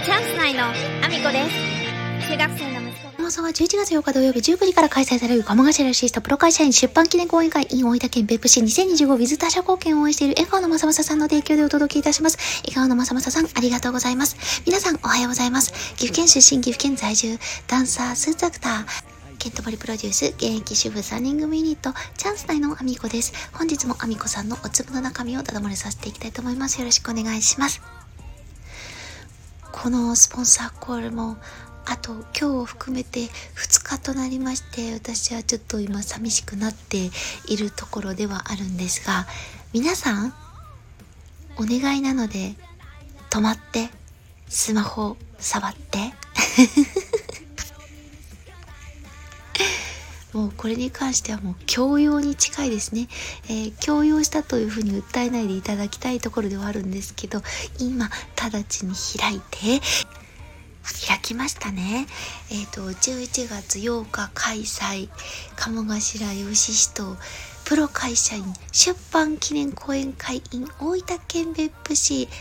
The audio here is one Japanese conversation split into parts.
チャンス内のアミコです。中学生の息子が放送は11月8日土曜日19時から開催される鴨頭シストプロ会社員出版記念講演会 in 大分県別府市 2025with 他社貢献を応援している笑顔のまさまささんの提供でお届けいたします。笑顔のまさまささん、ありがとうございます。皆さんおはようございます。岐阜県出身、岐阜県在住、ダンサー、スーツアクター、ケントモリプロデュース、現役主婦3人組ユニット、チャンス内のアミコです。本日もアミコさんのお粒の中身をダダ漏れさせていきたいと思います。よろしくお願いします。このスポンサーコールもあと今日を含めて2日となりまして、私はちょっと今寂しくなっているところではあるんですが、皆さんお願いなので止まってスマホ触ってもうこれに関してはもう強要に近いですね。強要したというふうに訴えないでいただきたいところではあるんですけど、今直ちに開きましたね。11月8日開催、鴨頭義しとプロ会社員出版記念講演会 in 大分県別府市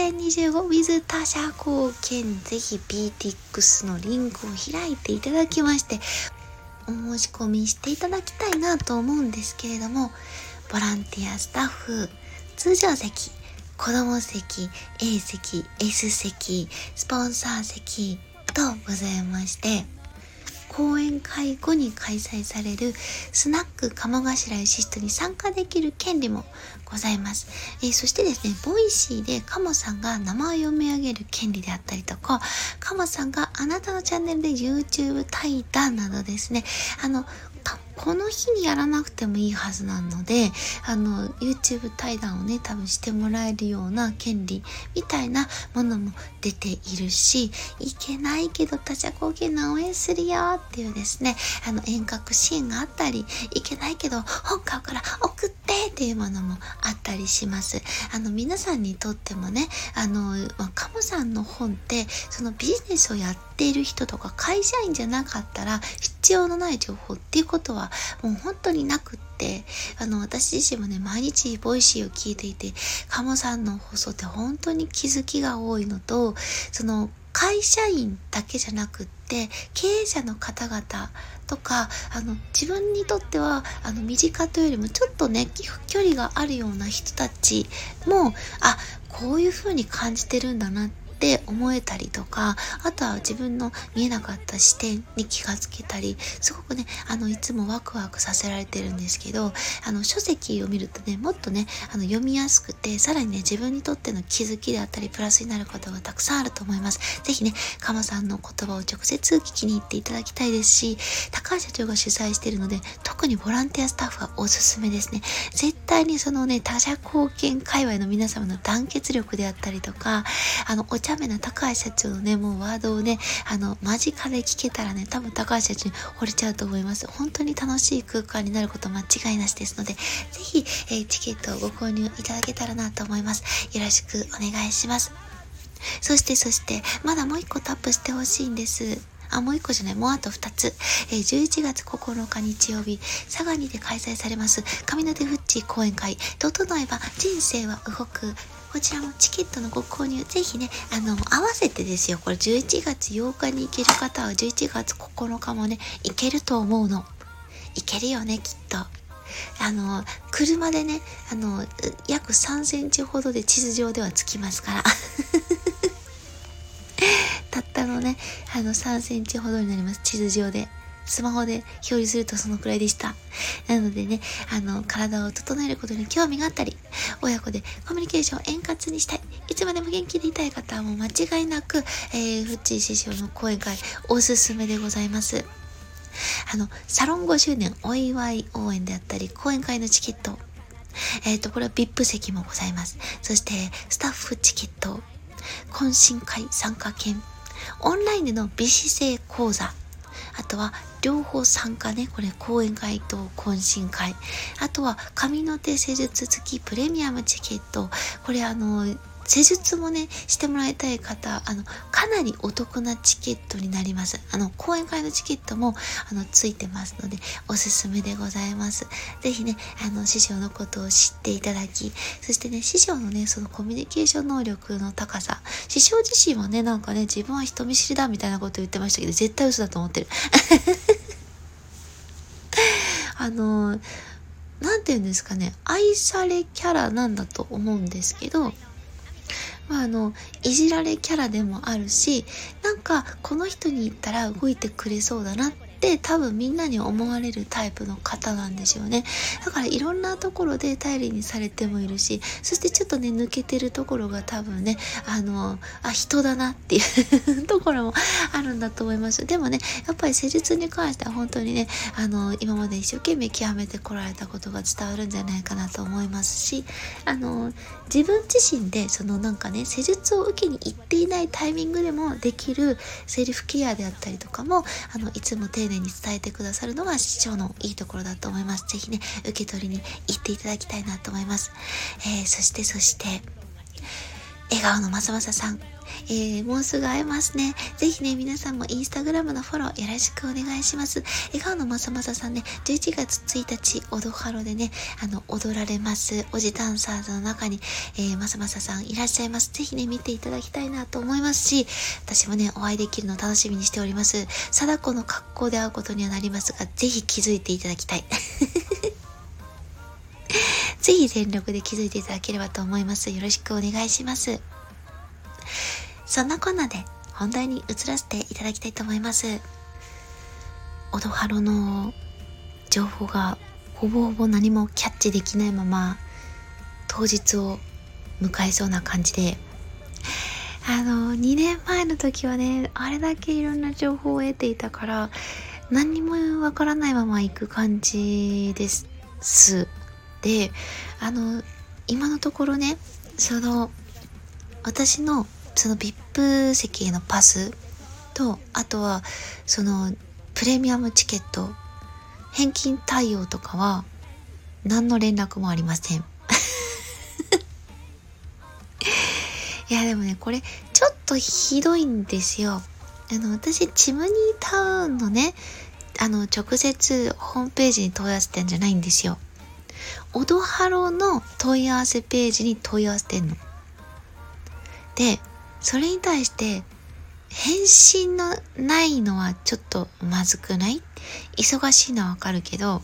2025with 他社貢献、ぜひ PTX のリンクを開いていただきましてお申し込みしていただきたいなと思うんですけれども、ボランティアスタッフ、通常席、子供席、A 席、S 席、スポンサー席とございまして、講演会後に開催されるスナック鴨頭ユシストに参加できる権利もございます。そしてですね、ボイシーで鴨さんが名前を読み上げる権利であったりとか、鴨さんがあなたのチャンネルで YouTube 対談などですね、この日にやらなくてもいいはずなので、YouTube 対談をね、多分してもらえるような権利みたいなものも出ているし、いけないけど他社貢献の応援するよっていうですね、遠隔支援があったり、いけないけど本買うから送ってっていうものもあったりします。皆さんにとってもね、鴨さんの本って、そのビジネスをやっている人とか会社員じゃなかったら必要のない情報っていうことはもう本当になくって、私自身もね、毎日ボイシーを聞いていて、鴨さんの放送って本当に気づきが多いのと、その会社員だけじゃなくって経営者の方々とか、自分にとっては身近というよりもちょっとね距離があるような人たちも、こういう風に感じてるんだなって思えたりとか、あとは自分の見えなかった視点に気がつけたり、すごくねいつもワクワクさせられてるんですけど、書籍を見るとね、もっとね読みやすくて、さらにね自分にとっての気づきであったりプラスになることがたくさんあると思います。ぜひね鴨さんの言葉を直接聞きに行っていただきたいですし、高橋社長が主催しているので、特にボランティアスタッフはおすすめですね。絶対にそのね他社貢献界隈の皆様の団結力であったりとか、お茶目な高橋社長のねもうワードをね間近で聞けたらね、多分高橋社長に惚れちゃうと思います。本当に楽しい空間になること間違いなしですので、ぜひ、チケットをご購入いただけたらなと思います。よろしくお願いします。そしてまだもう一個タップしてほしいんです。もう一個じゃない、もうあと2つ。11月9日日曜日、相模で開催されます神の手フッチ講演会、整えば人生は動く。こちらもチケットのご購入、ぜひね、合わせてですよ。これ11月8日に行ける方は11月9日もね、行けると思うの。行けるよね、きっと。車でね、約3センチほどで地図上では着きますから。たったのね、3センチほどになります。地図上で。スマホで表示するとそのくらいでした。なのでね、体を整えることに興味があったり、親子でコミュニケーションを円滑にしたい、いつまでも元気でいたい方はもう間違いなく、フッチー師匠の講演会おすすめでございます。サロン5周年お祝い応援であったり、講演会のチケット、これは VIP 席もございます。そしてスタッフチケット、懇親会参加券、オンラインでの美姿勢講座、あとは両方参加ね、これ講演会と懇親会、あとは神の手施術付きプレミアムチケット、これ施術もねしてもらいたい方、かなりお得なチケットになります。講演会のチケットもついてますのでおすすめでございます。ぜひね師匠のことを知っていただき、そしてね師匠のねそのコミュニケーション能力の高さ、 師匠自身はね、なんかね、自分は人見知りだみたいなこと言ってましたけど、絶対嘘だと思ってる。なんて言うんですかね、愛されキャラなんだと思うんですけど、いじられキャラでもあるし、なんかこの人に言ったら動いてくれそうだなって多分みんなに思われるタイプの方なんですよね。だからいろんなところで頼りにされてもいるし、そしてちょっとね抜けてるところが多分ね、人だなっていうところもあるんだと思います。でもね、やっぱり施術に関しては本当にね、今まで一生懸命極めてこられたことが伝わるんじゃないかなと思いますし、自分自身でなんかね、施術を受けに行っていないタイミングでもできるセルフケアであったりとかも、いつも丁寧に伝えてくださるのが師匠のいいところだと思います。ぜひね、受け取りに行っていただきたいなと思います。そして笑顔のまさまささん、もうすぐ会えますね。ぜひね、皆さんもインスタグラムのフォローよろしくお願いします。笑顔のまさまささんね、11月1日、オドハロでね、踊られます、おじダンサーズの中に、まさまささんいらっしゃいます。ぜひね、見ていただきたいなと思いますし、私もね、お会いできるの楽しみにしております。貞子の格好で会うことにはなりますが、ぜひ気づいていただきたい。ぜひ全力で気づいていただければと思います。よろしくお願いします。そんなこんなで本題に移らせていただきたいと思います。オドハロの情報がほぼほぼ何もキャッチできないまま当日を迎えそうな感じで、2年前の時はね、あれだけいろんな情報を得ていたから何にもわからないまま行く感じです。で、今のところね、私のVIP 席へのパスと、あとはプレミアムチケット返金対応とかは何の連絡もありません。いやでもね、これちょっとひどいんですよ。私チムニータウンのね、直接ホームページに問い合わせてんじゃないんですよ。オドハロの問い合わせページに問い合わせてんの。で、それに対して返信のないのはちょっとまずくない？忙しいのはわかるけど、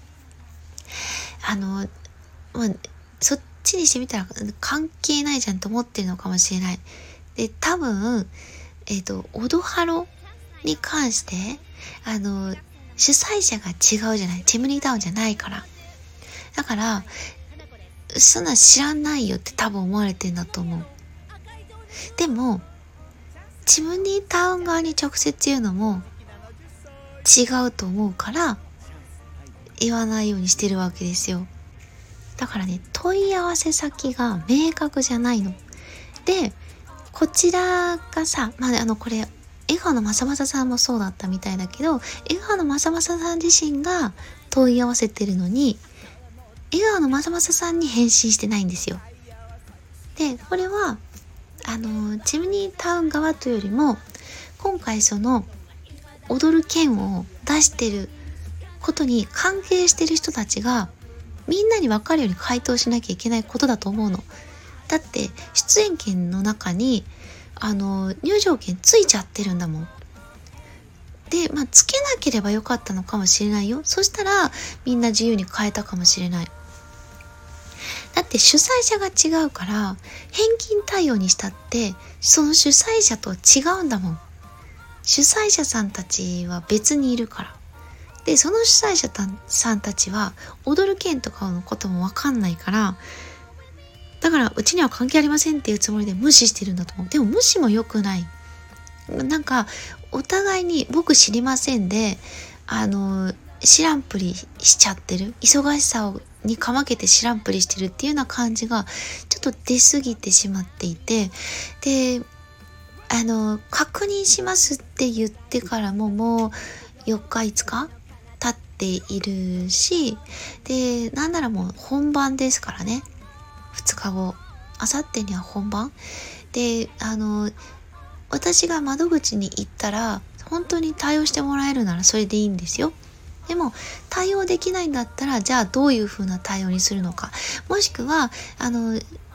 そっちにしてみたら関係ないじゃんと思ってるのかもしれない。で、多分、オドハロに関して、主催者が違うじゃない。チムニータウンじゃないから。だから、そんな知らないよって多分思われてんだと思う。でも、チムニータウン側に直接言うのも違うと思うから言わないようにしてるわけですよ。だからね、問い合わせ先が明確じゃないの。で、こちらがさ、これ笑顔のまさまささんもそうだったみたいだけど、笑顔のまさまささん自身が問い合わせてるのに、笑顔のまさまささんに返信してないんですよ。で、これはチムニータウン側というよりも、今回踊る券を出してることに関係してる人たちがみんなに分かるように回答しなきゃいけないことだと思うの。だって出演券の中に入場券ついちゃってるんだもん。で、つけなければよかったのかもしれないよ。そしたらみんな自由に変えたかもしれない。だって主催者が違うから返金対応にしたってその主催者と違うんだもん。主催者さんたちは別にいるから。で、その主催者さんたちは踊る券とかのこともわかんないから、だからうちには関係ありませんっていうつもりで無視してるんだと思う。でも無視も良くない。なんかお互いに僕知りませんで知らんぷりしちゃってる、忙しさにかまけて知らんぷりしてるっていうような感じがちょっと出過ぎてしまっていて、で確認しますって言ってからももう4日5日経っているし、でなんならもう本番ですからね。2日後、あさってには本番で、私が窓口に行ったら本当に対応してもらえるならそれでいいんですよ。でも対応できないんだったら、じゃあどういう風な対応にするのか、もしくは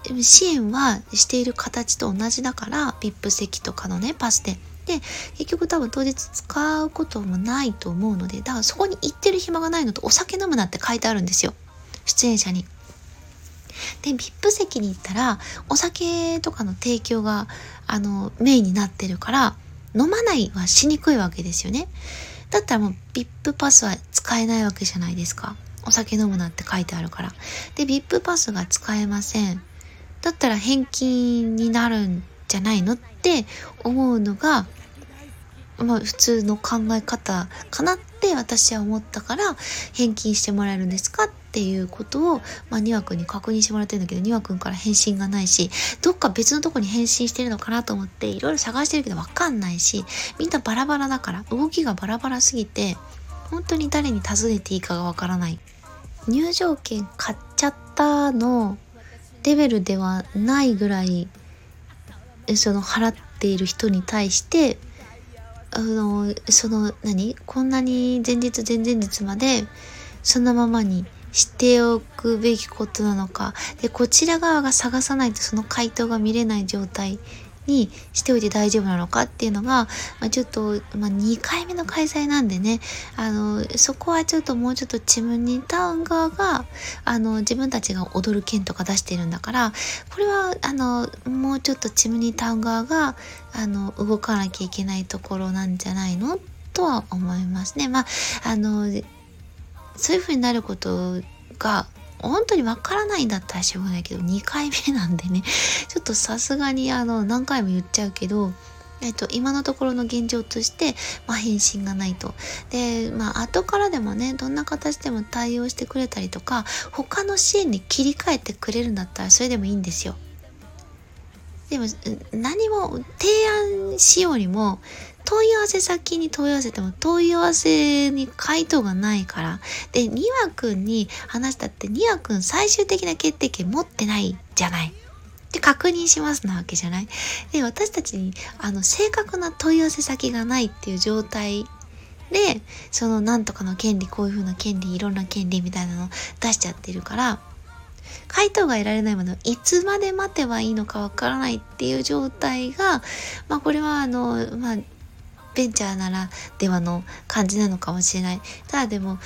支援はしている形と同じだから、VIP 席とかのね、パスで。で、結局多分当日使うこともないと思うので、だからそこに行ってる暇がないのと、お酒飲むなって書いてあるんですよ。出演者に。で、VIP 席に行ったら、お酒とかの提供が、メインになってるから、飲まないはしにくいわけですよね。だったらもう VIP パスは使えないわけじゃないですか。お酒飲むなって書いてあるから。で、VIP パスが使えません。だったら返金になるんじゃないのって思うのが、普通の考え方かなって私は思ったから、返金してもらえるんですかっていうことを、ニワ君に確認してもらってるんだけど、ニワ君から返信がないし、どっか別のとこに返信してるのかなと思っていろいろ探してるけどわかんないし、みんなバラバラだから、動きがバラバラすぎて本当に誰に尋ねていいかがわからない。入場券買っちゃったのレベルではないぐらい、払っている人に対してこんなに前日前々日までそのままにしておくべきことなのか、でこちら側が探さないとその回答が見れない状態にしておいて大丈夫なのかっていうのが、ちょっと、2回目の開催なんでね、そこはちょっともうちょっとチムニータウン側が自分たちが踊る券とか出してるんだから、これはもうちょっとチムニータウン側が動かなきゃいけないところなんじゃないのとは思いますね。そういう風になることが本当にわからないんだったらしょうがないけど、2回目なんでね、ちょっとさすがに何回も言っちゃうけど、今のところの現状として、返信がないと。で、後からでもね、どんな形でも対応してくれたりとか、他の支援に切り替えてくれるんだったらそれでもいいんですよ。でも何も提案しようにも、問い合わせ先に問い合わせても問い合わせに回答がないから。で、ニワ君に話したって、ニワ君最終的な決定権持ってないじゃない。で、確認しますなわけじゃない。で、私たちに正確な問い合わせ先がないっていう状態で、なんとかの権利、こういう風な権利、いろんな権利みたいなのを出しちゃってるから、回答が得られないものをいつまで待てばいいのかわからないっていう状態が、これはベンチャーならではの感じなのかもしれない。ただでも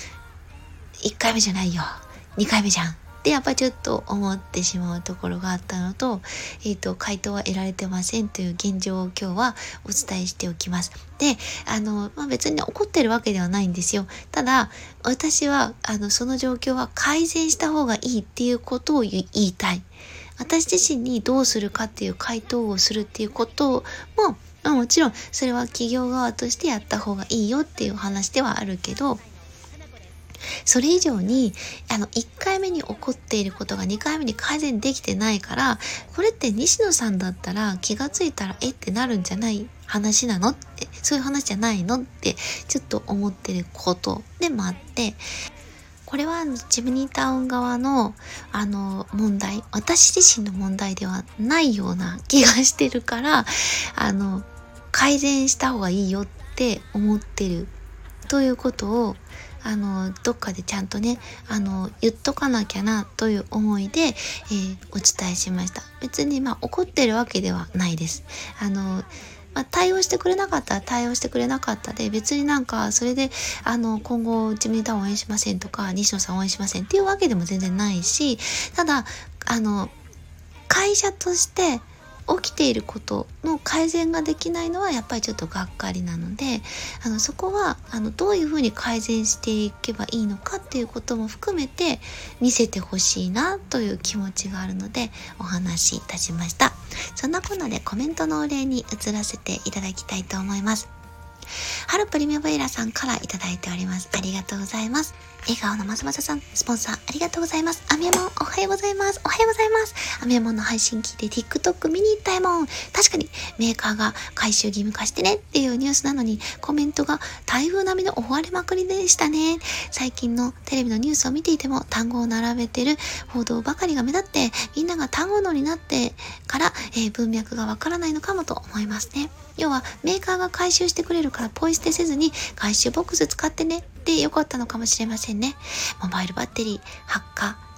1回目じゃないよ、2回目じゃんってやっぱりちょっと思ってしまうところがあったのと、回答は得られてませんという現状を今日はお伝えしておきます。で、別に怒ってるわけではないんですよ。ただ私はその状況は改善した方がいいっていうことを言いたい。私自身にどうするかっていう回答をするっていうことも、もちろんそれは企業側としてやった方がいいよっていう話ではあるけど、それ以上に1回目に起こっていることが2回目に改善できてないから、これって西野さんだったら気がついたらってなるんじゃない話なのって、そういう話じゃないのってちょっと思ってることでもあって、これはチムニータウン側の問題、私自身の問題ではないような気がしてるから、改善した方がいいよって思ってるということをどっかでちゃんとね言っとかなきゃなという思いで、お伝えしました。別に怒ってるわけではないです。対応してくれなかったら対応してくれなかったで、別にそれで今後チムニータウン応援しませんとか西野さん応援しませんっていうわけでも全然ないし、ただ会社として起きていることの改善ができないのはやっぱりちょっとがっかりなので、そこはどういうふうに改善していけばいいのかっていうことも含めて見せてほしいなという気持ちがあるのでお話しいたしました。そんなこんなでコメントのお礼に移らせていただきたいと思います。ハルプリメボイラさんからいただいております。ありがとうございます。笑顔のまさまささん、スポンサーありがとうございます。アミヤモンおはようございます。おはようございます。アミヤモンの配信聞いて TikTok 見に行ったやもん。確かにメーカーが回収義務化してねっていうニュースなのに、コメントが台風並みの追われまくりでしたね。最近のテレビのニュースを見ていても単語を並べてる報道ばかりが目立って、みんなが単語脳になってから、文脈がわからないのかもと思いますね。要はメーカーが回収してくれるからポイ捨てせずに回収ボックス使ってねってよかったのかもしれませんね。モバイルバッテリー、発火、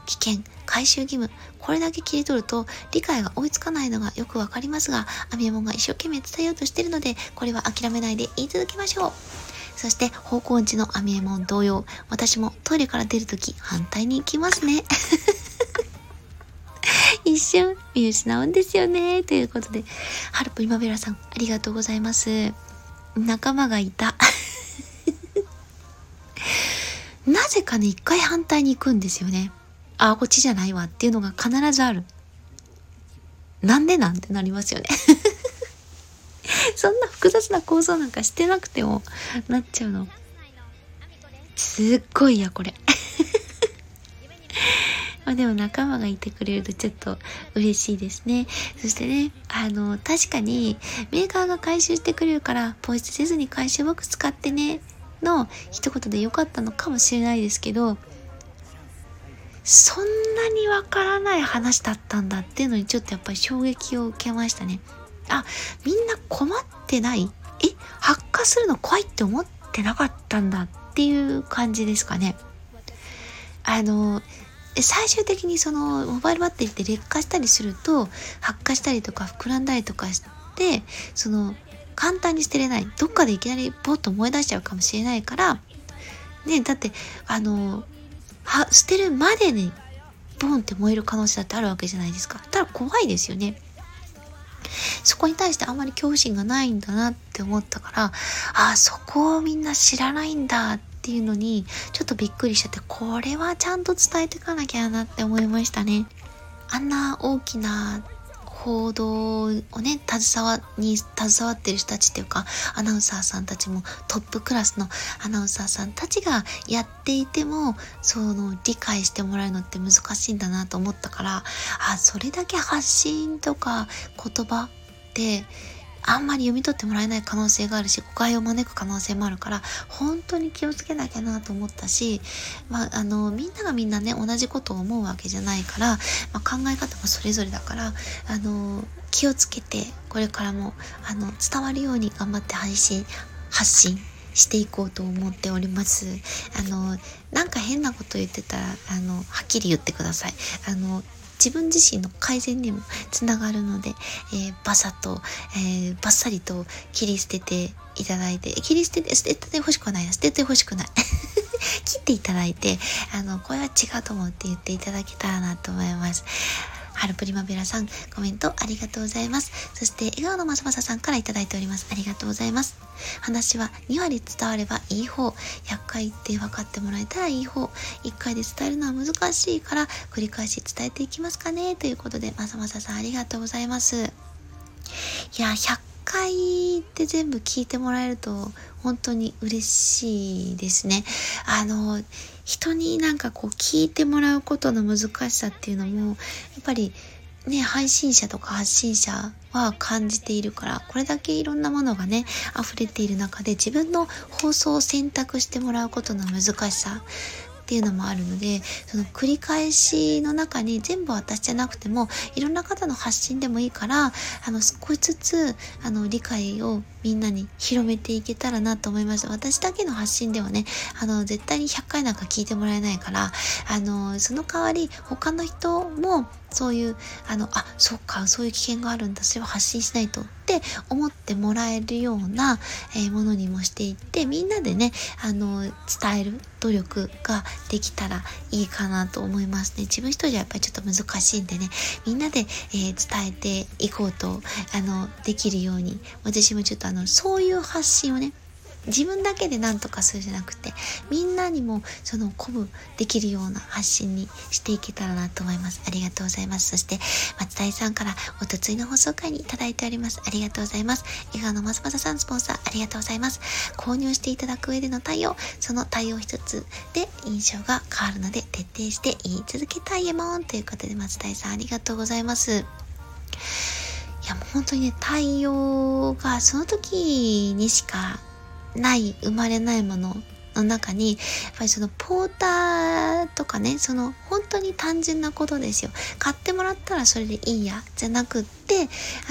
危険、回収義務、これだけ切り取ると理解が追いつかないのがよくわかりますが、アミエモンが一生懸命伝えようとしているので、これは諦めないで言い続けましょう。そして方向音痴のアミエモン同様、私もトイレから出るとき反対に行きますね。一瞬見失うんですよね。ということで、ハルプリマベラさん、ありがとうございます。仲間がいた。なぜかね、一回反対に行くんですよね。あ、こっちじゃないわっていうのが必ずある。なんでなんてなりますよね。そんな複雑な構造なんかしてなくてもなっちゃうの。すっごいや、これ。まあでも仲間がいてくれるとちょっと嬉しいですね。そしてね、確かにメーカーが回収してくれるからポイ捨てせずに回収ボックス使ってねの一言で良かったのかもしれないですけど、そんなにわからない話だったんだっていうのにちょっとやっぱり衝撃を受けましたね。あ、みんな困ってない？発火するの怖いって思ってなかったんだっていう感じですかね。最終的にそのモバイルバッテリーって劣化したりすると発火したりとか膨らんだりとかして、その簡単に捨てれない、どっかでいきなりポッと燃え出しちゃうかもしれないからね。だって捨てるまでにボンって燃える可能性だってあるわけじゃないですか。ただ怖いですよね。そこに対してあんまり恐怖心がないんだなって思ったから、そこをみんな知らないんだっていうのにちょっとびっくりしちゃって、これはちゃんと伝えていかなきゃなって思いましたね。あんな大きな報道をね、携わってる人たちっていうか、アナウンサーさんたちもトップクラスのアナウンサーさんたちがやっていても、理解してもらうのって難しいんだなと思ったから、それだけ発信とか言葉ってあんまり読み取ってもらえない可能性があるし、誤解を招く可能性もあるから、本当に気をつけなきゃなと思ったし、みんながみんなね、同じことを思うわけじゃないから、考え方もそれぞれだから、気をつけて、これからも、伝わるように頑張って発信していこうと思っております。なんか変なこと言ってたら、はっきり言ってください。自分自身の改善にもつながるので、バッサリと切り捨てていただいて、捨ててほしくない切っていただいて、これは違うと思うって言っていただけたらなと思います。ハルプリマベラさん、コメントありがとうございます。そして笑顔のまさまささんからいただいております。ありがとうございます。話は2割伝わればいい方、100回言って分かってもらえたらいい方、1回で伝えるのは難しいから繰り返し伝えていきますかね、ということで、まさまささんありがとうございます。いや、100回って全部聞いてもらえると本当に嬉しいですね。人になんか聞いてもらうことの難しさっていうのもやっぱりね、配信者とか発信者は感じているから、これだけいろんなものがね溢れている中で自分の放送を選択してもらうことの難しさっていうのもあるので、その繰り返しの中に全部私じゃなくてもいろんな方の発信でもいいから、少しずつ理解をみんなに広めていけたらなと思います。私だけの発信ではね、絶対に100回なんか聞いてもらえないから、その代わり他の人もそういうそうか、そういう危険があるんだ、それを発信しないとって思ってもらえるような、ものにもしていって、みんなでね伝える努力ができたらいいかなと思いますね。自分一人じゃやっぱりちょっと難しいんでね、みんなで、伝えていこうとできるように、私もちょっとそういう発信をね、自分だけで何とかするじゃなくて、みんなにも鼓舞できるような発信にしていけたらなと思います。ありがとうございます。そして松田さんからおとついの放送回にいただいております。ありがとうございます。笑顔のまさまささんスポンサーありがとうございます。購入していただく上での対応、その対応一つで印象が変わるので徹底して言い続けたいもんということで、松田さんありがとうございます。いやもう本当にね、対応がその時にしかない生まれないものの中に、やっぱりポーターとかね、本当に単純なことですよ。買ってもらったらそれでいいやじゃなくって、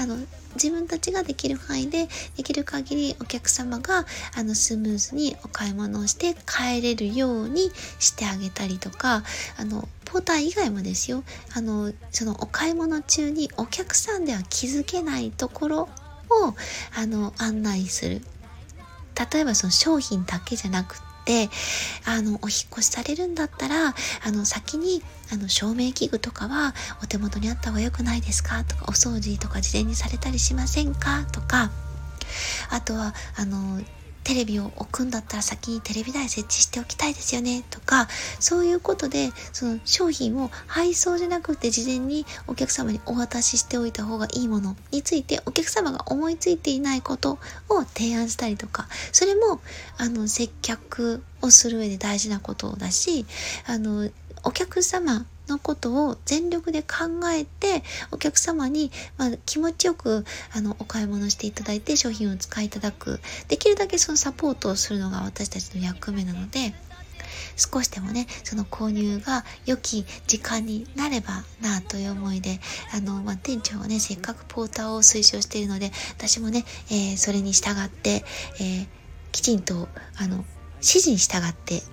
自分たちができる範囲でできる限りお客様がスムーズにお買い物をして帰れるようにしてあげたりとか、ポーター以外もですよ、そのお買い物中にお客さんでは気づけないところを案内する。例えばその商品だけじゃなくて、お引越しされるんだったら先に照明器具とかはお手元にあった方が良くないですかとか、お掃除とか事前にされたりしませんかとか、あとはテレビを置くんだったら先にテレビ台設置しておきたいですよねとか、そういうことでその商品を配送じゃなくて事前にお客様にお渡ししておいた方がいいものについてお客様が思いついていないことを提案したりとか、それも接客をする上で大事なことだし、お客様のことを全力で考えてお客様に、気持ちよくお買い物していただいて商品を使いいただく、できるだけそのサポートをするのが私たちの役目なので、少しでもねその購入が良き時間になればなという思いで、店長はねせっかくポーターを推奨しているので、私もね、それに従って、きちんと指示に従って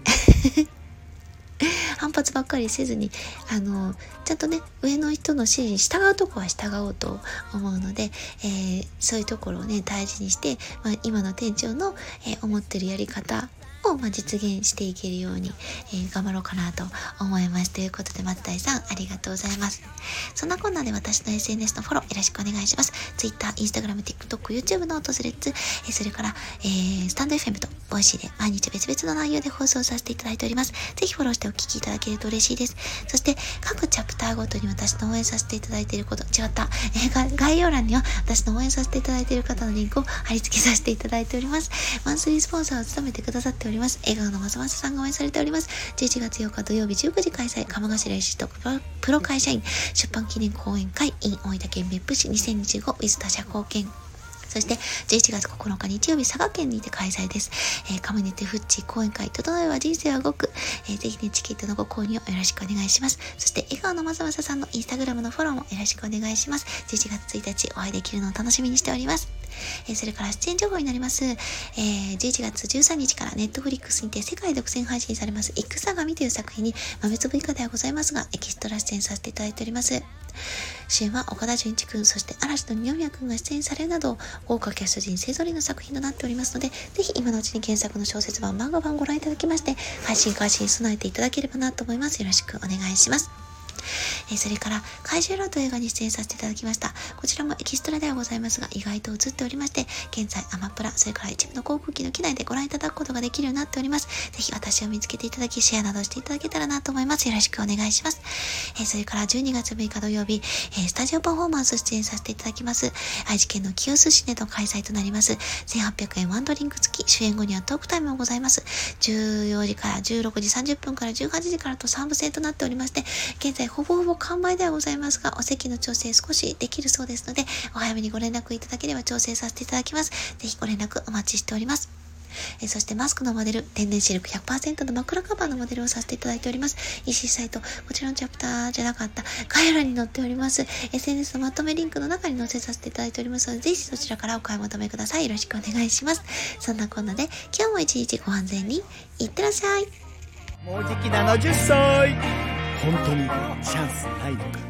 反発ばっかりせずにちゃんとね上の人の指示に従うとこは従おうと思うので、そういうところをね大事にして、今の店長の、思ってるやり方を実現していけるように、頑張ろうかなと思います。ということで松谷さんありがとうございます。そんなこんなで私の SNS のフォローよろしくお願いします。Twitter、Instagram、TikTok、YouTube のトスレッツ、それから、スタンド FM とボイシーで毎日別々の内容で放送させていただいております。ぜひフォローしてお聞きいただけると嬉しいです。そして各チャプターごとに私の応援させていただいていること、概要欄には私の応援させていただいている方のリンクを貼り付けさせていただいております。マンスリースポンサーを務めてくださっております笑顔のまさまささんが応援されております。11月8日土曜日19時開催、鴨頭石とプロ会社員出版記念講演会 in 大分県別府市2025 with 他社貢献。そして11月9日日曜日佐賀県にて開催です。カムニティフッチ講演会整えば人生は動く、ぜひねチケットのご購入をよろしくお願いします。そして笑顔のまさまささんのインスタグラムのフォローもよろしくお願いします。11月1日お会いできるのを楽しみにしております。それから出演情報になります。11月13日からネットフリックスにて世界独占配信されます戦神という作品に豆粒以下ではございますがエキストラ出演させていただいております。主演は岡田准一くん、そして嵐の二宮くんが出演されるなど豪華キャスト陣勢ぞろいの作品となっておりますので、ぜひ今のうちに原作の小説版漫画版ご覧いただきまして配信開始に備えていただければなと思います。よろしくお願いします。それから怪獣ロード映画に出演させていただきました。こちらもエキストラではございますが意外と映っておりまして、現在アマプラそれから一部の航空機の機内でご覧いただくことができるようになっております。ぜひ私を見つけていただきシェアなどしていただけたらなと思います。よろしくお願いします。それから12月6日土曜日、スタジオパフォーマンス出演させていただきます。愛知県の清須市での開催となります。1800円ワンドリンク付き、終演後にはトークタイムもございます。14時から16時30分から18時からと3部制となっておりまして、現在ほぼ完売ではございますがお席の調整少しできるそうですので、お早めにご連絡いただければ調整させていただきます。ぜひご連絡お待ちしております。そしてマスクのモデル、天然シルク 100% の枕カバーのモデルをさせていただいております。EC サイト、こちらのチャプターじゃなかった概要欄に載っております SNS のまとめリンクの中に載せさせていただいておりますので、ぜひそちらからお買い求めください。よろしくお願いします。そんなこんなで今日も一日ご安全にいってらっしゃい。 もうじき70歳。本当にチャンスないのか。